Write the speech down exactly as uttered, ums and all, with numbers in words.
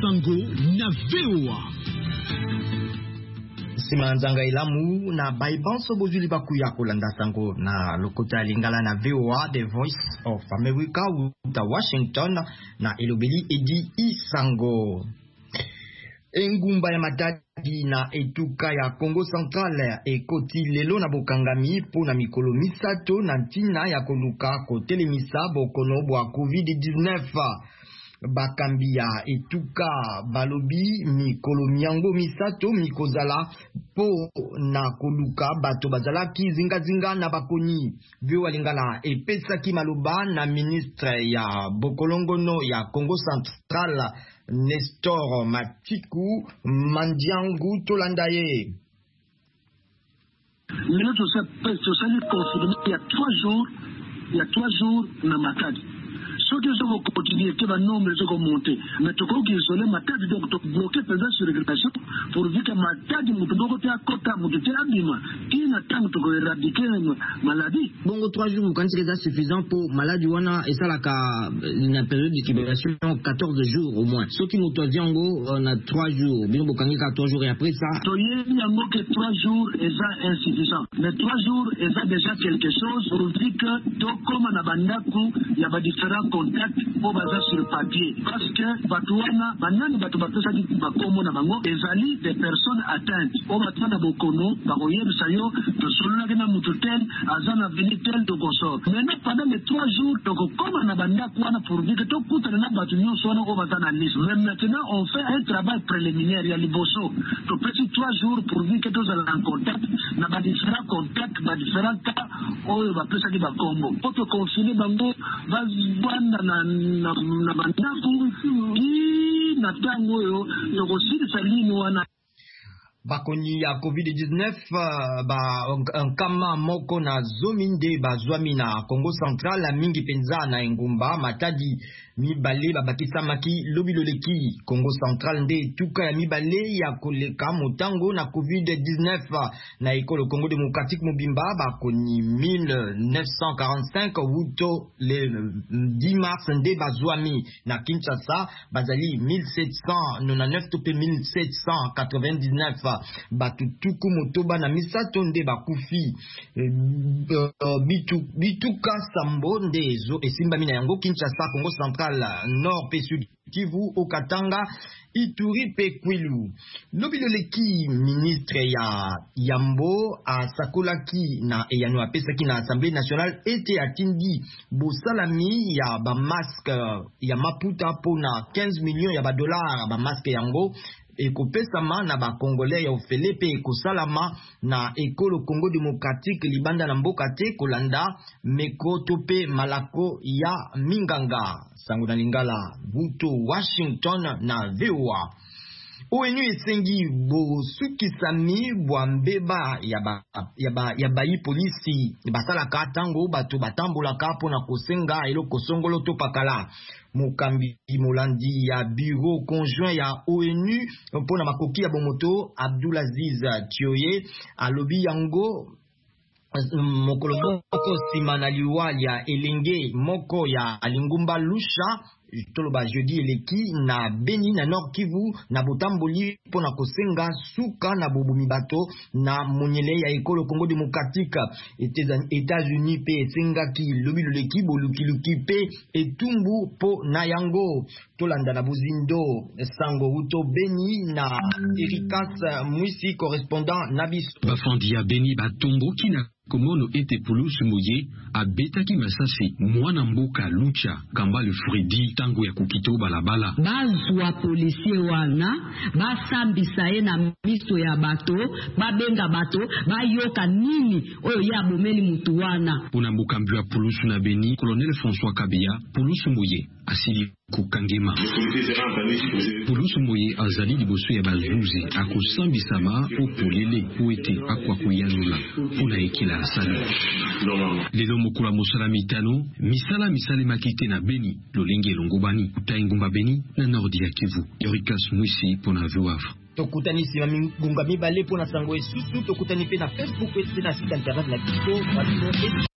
Sango na V O A. Simanzanga ilamu na baibanso bozuli bakuya kolanda sango na lokota lingala na V O A, The Voice of America uta Washington na elobeli edi isango. Engumba ya matadi na etuka ya Congo Central ekoti lelo na bokangami po na mikolo misato na ntina ya koluka kotelemisa bokono bwa COVID dix-neuf. Bakambi ya etuka balobi mikolo miango misato mikozala po na koluka bato bazalaki zinga zinga na bakoni. Vyo walingala epesaki maloba na ministre ya bokolongono ya Congo Central Nestor Matiku Mandiangu Tolandaye. Maintenant, tout ça, tout ça est confirmé il y a trois jours, il y a trois jours na Matadi. Ceux qui sont continués, qui va nombre de monter, mais tout le qui sont les Matadi donc bloqué présent sur régulation pour dire que Matadi mutundo côté à côté mututé abima qui n'attend to éradiquer maladie. Bon, trois jours quand c'est déjà suffisant pour maladie wana et ça la ka une période d'incubation quatorze jours au moins. Ceux qui mutuazi ango on a trois jours, bien bokangi quatorze jours et après ça. Toyé yango que trois jours est ça insuffisant. Mais trois jours est ça déjà quelque chose pour dire que to comme na bandaku il y a différents contacts pour baser sur papier parce que batuana banani batu bapesa ki bakomo na bango ezali des personnes atteintes o batana bokono bakoye bisayo to solona kena mututel azana venitel to goso maintenant pendant les trois jours donc comme na bandaku wana pour dire que to kuta na batu nyonso wana o batana liste. Mais maintenant on fait un travail préliminaire ya liboso to petit trois jours pour dire que tous en contact na ba différents contacts ba différents cas o bapesa ki bakombo pour te confiner bango va bwana na na na bandaku ki na tango yo yo siri salini wana bakoni ya COVID dix-neuf ba nkama moko na zominde ba zwami na Congo Central la mingi penza na engumba matadi mibale babakisa maki lobiloleki Congo Central nde tuka ya mibale ya koleka motango na COVID dix-neuf na ekolo Congo Démocratique mobimba bakoni mille neuf cent quarante-cinq wuto le dix mars nde bazwami na Kinshasa bazali mille sept cent quatre-vingt-dix-neuf to mille sept cent quatre-vingt-dix-neuf batu tuku motoba na misato nde bakufi bitu bituka sambo nde zo esimba mina yango Kinshasa Congo Central Nord pe Sud Kivu Okatanga Ituri pe Kwilu. Lobiloleki ministre ya Yambo a sakolaki na eyano apesaki na Assemblée nationale ete atindi bosalami ya ba masque ya maputa pona quinze millions ya ba dollars ba masque yango ekopesama na ba congolais ya ofele pe ekosalama na ekolo Congo Démocratique libanda na mboka te kolanda meko tope malako ya minganga sango na lingala buto Washington na V O A. O N U esengi bo sukisami bwambeba ya ba ya ba ya ba polisi basala katango bato batambola kapo na kosenga eloko songolo to pakala mokambi molandi ya bureau conjoint ya O N U mpona makoki ya bomoto Abdulaziz Thioye alobi yango mokolo moko sima na liwali ya elenge moko ya alingumba lusha toloba jeudi eleki na Beni na Nord Kivu na botamboli pona kosenga suka na bobumi bato na monyele ya ekolo Congo Démocratique. États-Unis pe esenga ki lobi loleki boluki luki pe etumbu po na yango tolanda na buzindo sango uto Beni na Ericas Mwisi correspondant Nabis bafandi ya Beni batombo kina komono ete pulusu moye abetaki masasi mwana mboka lucha kambale Fredi tango ya kukito balabala bazwa polisie wana basambisa ye na miso ya bato babenga bato bayoka nini oyo ya bomeli mutu wana pona mokambi wa pulusu na Beni colonel François Kabia pulusu moye asili kukangema pulusu moye azali liboso ya bazuzi akosambisama opolele uete akwa kuyanula pona ekila asali lelo mokula mosala mitano misala misale makite na Beni lolenge longobani utaingumba Beni na Nordi ya Kivu. Ericas Mwisi pona V O A. tokutani sima mingunga mibale pona sango esusu tokutani pe na Facebook pe na site internet na Kiko.